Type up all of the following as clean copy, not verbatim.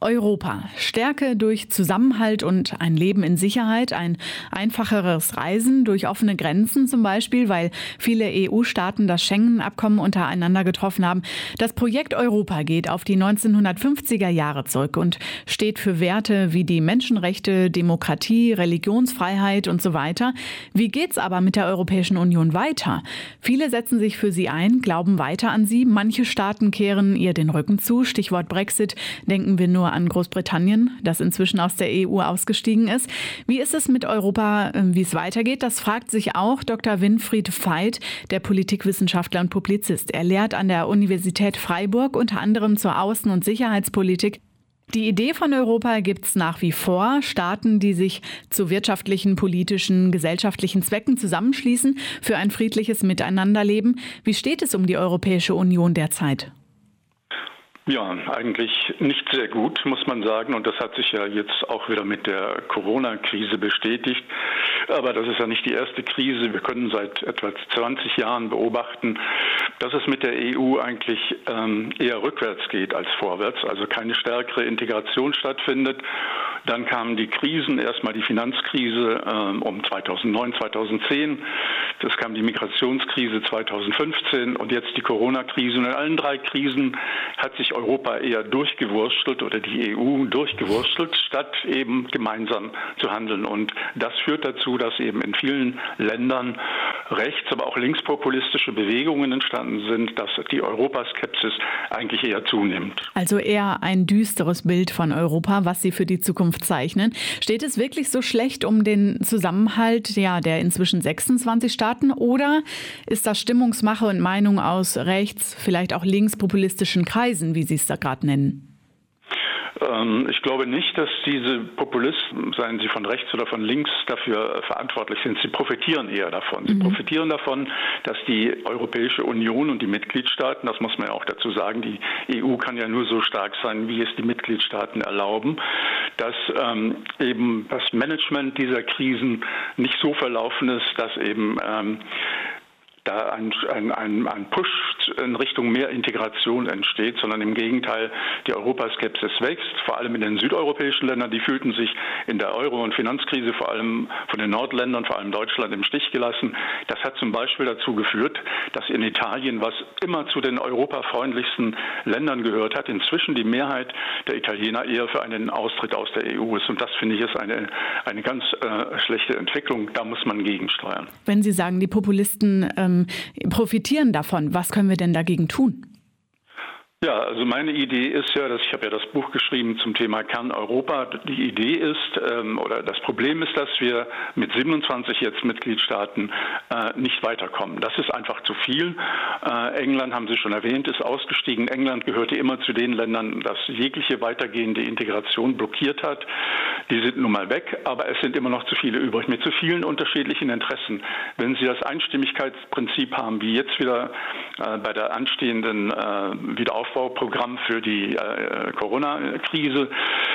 Europa. Stärke durch Zusammenhalt und ein Leben in Sicherheit, ein einfacheres Reisen durch offene Grenzen zum Beispiel, weil viele EU-Staaten das Schengen-Abkommen untereinander getroffen haben. Das Projekt Europa geht auf die 1950er Jahre zurück und steht für Werte wie die Menschenrechte, Demokratie, Religionsfreiheit und so weiter. Wie geht's aber mit der Europäischen Union weiter? Viele setzen sich für sie ein, glauben weiter an sie. Manche Staaten kehren ihr den Rücken zu. Stichwort Brexit. Denken wir nur an Großbritannien, das inzwischen aus der EU ausgestiegen ist. Wie ist es mit Europa, wie es weitergeht? Das fragt sich auch Dr. Winfried Veit, der Politikwissenschaftler und Publizist. Er lehrt an der Universität Freiburg unter anderem zur Außen- und Sicherheitspolitik. Die Idee von Europa gibt es nach wie vor. Staaten, die sich zu wirtschaftlichen, politischen, gesellschaftlichen Zwecken zusammenschließen für ein friedliches Miteinanderleben. Wie steht es um die Europäische Union derzeit? Ja, eigentlich nicht sehr gut, muss man sagen. Und das hat sich ja jetzt auch wieder mit der Corona-Krise bestätigt. Aber das ist ja nicht die erste Krise. Wir können seit etwa 20 Jahren beobachten, dass es mit der EU eigentlich eher rückwärts geht als vorwärts. Also keine stärkere Integration stattfindet. Dann kamen die Krisen, erstmal die Finanzkrise um 2009, 2010. Das kam die Migrationskrise 2015 und jetzt die Corona-Krise. Und in allen drei Krisen hat sich Europa eher durchgewurstelt oder die EU durchgewurstelt, statt eben gemeinsam zu handeln. Und das führt dazu, dass eben in vielen Ländern rechts-, aber auch linkspopulistische Bewegungen entstanden sind, dass die Europaskepsis eigentlich eher zunimmt. Also eher ein düsteres Bild von Europa, was Sie für die Zukunft zeichnen. Steht es wirklich so schlecht um den Zusammenhalt der inzwischen 26 Staaten oder ist das Stimmungsmache und Meinung aus rechts-, vielleicht auch linkspopulistischen Kreisen, wie Sie es da gerade nennen? Ich glaube nicht, dass diese Populisten, seien sie von rechts oder von links, dafür verantwortlich sind. Sie profitieren eher davon. Sie profitieren davon, dass die Europäische Union und die Mitgliedstaaten, das muss man ja auch dazu sagen, die EU kann ja nur so stark sein, wie es die Mitgliedstaaten erlauben, dass eben das Management dieser Krisen nicht so verlaufen ist, dass eben da ein Push in Richtung mehr Integration entsteht, sondern im Gegenteil, die Europaskepsis wächst, vor allem in den südeuropäischen Ländern. Die fühlten sich in der Euro- und Finanzkrise vor allem von den Nordländern, vor allem Deutschland, im Stich gelassen. Das hat zum Beispiel dazu geführt, dass in Italien, was immer zu den europafreundlichsten Ländern gehört hat, inzwischen die Mehrheit der Italiener eher für einen Austritt aus der EU ist. Und das, finde ich, ist eine ganz schlechte Entwicklung. Da muss man gegensteuern. Wenn Sie sagen, die Populisten profitieren davon. Was können wir denn dagegen tun? Ja, also meine Idee ist ja, ich habe ja das Buch geschrieben zum Thema Kern Europa. Die Idee ist, oder das Problem ist, dass wir mit 27 jetzt Mitgliedstaaten nicht weiterkommen. Das ist einfach zu viel. England, haben Sie schon erwähnt, ist ausgestiegen. England gehörte immer zu den Ländern, das jegliche weitergehende Integration blockiert hat. Die sind nun mal weg, aber es sind immer noch zu viele übrig, mit zu vielen unterschiedlichen Interessen. Wenn Sie das Einstimmigkeitsprinzip haben, wie jetzt wieder bei der anstehenden Wiederaufbauprogramm für die Corona-Krise,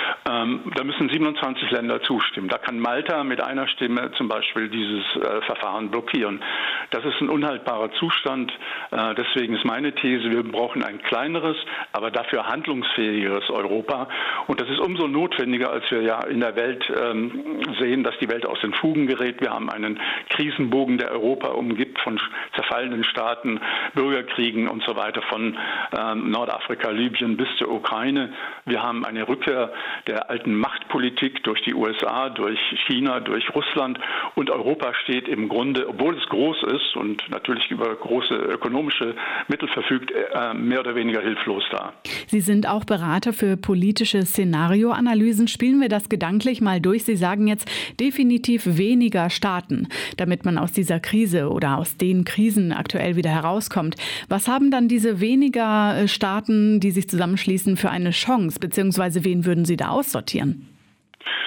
da müssen 27 Länder zustimmen. Da kann Malta mit einer Stimme zum Beispiel dieses Verfahren blockieren. Das ist ein unhaltbarer Zustand. Deswegen ist meine These, wir brauchen ein kleineres, aber dafür handlungsfähigeres Europa. Und das ist umso notwendiger, als wir ja in der Welt sehen, dass die Welt aus den Fugen gerät. Wir haben einen Krisenbogen, der Europa umgibt, von zerfallenen Staaten, Bürgerkriegen und so weiter, von Nordafrika, Libyen bis zur Ukraine. Wir haben eine Rückkehr der alten Machtpolitik durch die USA, durch China, durch Russland. Und Europa steht im Grunde, obwohl es groß ist und natürlich über große ökonomische Mittel verfügt, mehr oder weniger hilflos da. Sie sind auch Berater für politische Szenarioanalysen. Spielen wir das gedanklich mal durch. Sie sagen jetzt definitiv weniger Staaten, damit man aus dieser Krise oder aus den Krisen aktuell wieder herauskommt. Was haben dann diese weniger Staaten, die sich zusammenschließen, für eine Chance? Beziehungsweise wen würden Sie da aussortieren?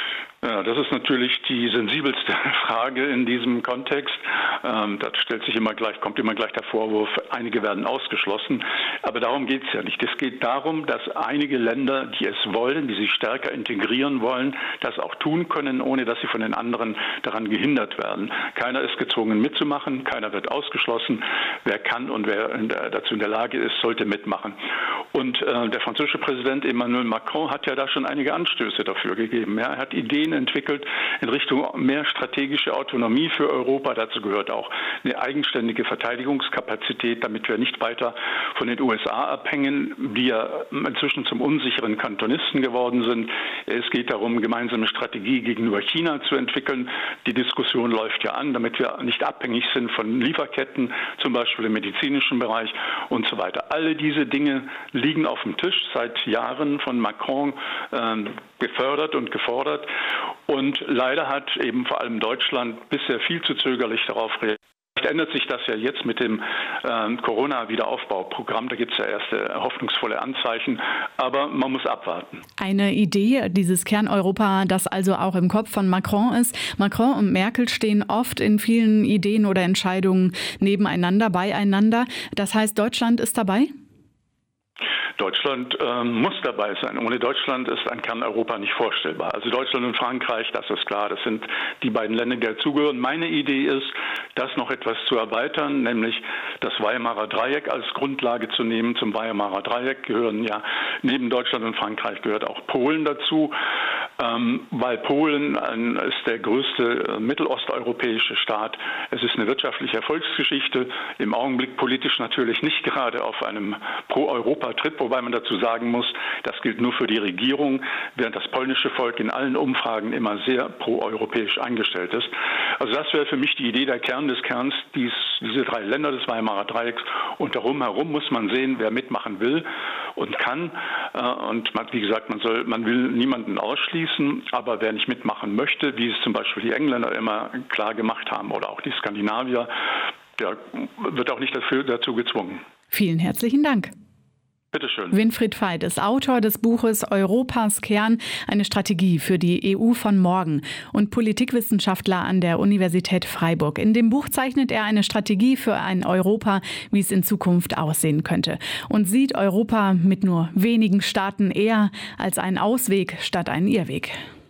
Ja, das ist natürlich die sensibelste Frage in diesem Kontext. Da kommt immer gleich der Vorwurf, einige werden ausgeschlossen. Aber darum geht es ja nicht. Es geht darum, dass einige Länder, die es wollen, die sich stärker integrieren wollen, das auch tun können, ohne dass sie von den anderen daran gehindert werden. Keiner ist gezwungen mitzumachen, keiner wird ausgeschlossen. Wer kann und wer dazu in der Lage ist, sollte mitmachen. Und der französische Präsident Emmanuel Macron hat ja da schon einige Anstöße dafür gegeben. Ja, er hat Ideen entwickelt in Richtung mehr strategische Autonomie für Europa. Dazu gehört auch eine eigenständige Verteidigungskapazität, damit wir nicht weiter von den USA abhängen, die ja inzwischen zum unsicheren Kantonisten geworden sind. Es geht darum, gemeinsame Strategie gegenüber China zu entwickeln. Die Diskussion läuft ja an, damit wir nicht abhängig sind von Lieferketten, zum Beispiel im medizinischen Bereich und so weiter. Alle diese Dinge liegen auf dem Tisch, seit Jahren von Macron gefördert und gefordert. Und leider hat eben vor allem Deutschland bisher viel zu zögerlich darauf reagiert. Vielleicht ändert sich das ja jetzt mit dem Corona-Wiederaufbauprogramm. Da gibt es ja erste hoffnungsvolle Anzeichen, aber man muss abwarten. Eine Idee, dieses Kerneuropa, das also auch im Kopf von Macron ist. Macron und Merkel stehen oft in vielen Ideen oder Entscheidungen nebeneinander, beieinander. Das heißt, Deutschland ist dabei? Deutschland muss dabei sein. Ohne Deutschland ist ein Kerneuropa nicht vorstellbar. Also Deutschland und Frankreich, das ist klar, das sind die beiden Länder, die dazugehören. Meine Idee ist, das noch etwas zu erweitern, nämlich das Weimarer Dreieck als Grundlage zu nehmen. Zum Weimarer Dreieck gehören ja neben Deutschland und Frankreich gehört auch Polen dazu, weil Polen ist der größte mittelosteuropäische Staat. Es ist eine wirtschaftliche Erfolgsgeschichte, im Augenblick politisch natürlich nicht gerade auf einem Pro-Europa-Trip, wobei man dazu sagen muss, das gilt nur für die Regierung, während das polnische Volk in allen Umfragen immer sehr pro-europäisch eingestellt ist. Also das wäre für mich die Idee, der Kern des Kerns, diese drei Länder des Weimarer Dreiecks. Und darum herum muss man sehen, wer mitmachen will und kann. Und wie gesagt, man will niemanden ausschließen, aber wer nicht mitmachen möchte, wie es zum Beispiel die Engländer immer klar gemacht haben oder auch die Skandinavier, der wird auch nicht dazu gezwungen. Vielen herzlichen Dank. Bitte schön. Winfried Veit ist Autor des Buches Europas Kern, eine Strategie für die EU von morgen und Politikwissenschaftler an der Universität Freiburg. In dem Buch zeichnet er eine Strategie für ein Europa, wie es in Zukunft aussehen könnte, und sieht Europa mit nur wenigen Staaten eher als einen Ausweg statt einen Irrweg.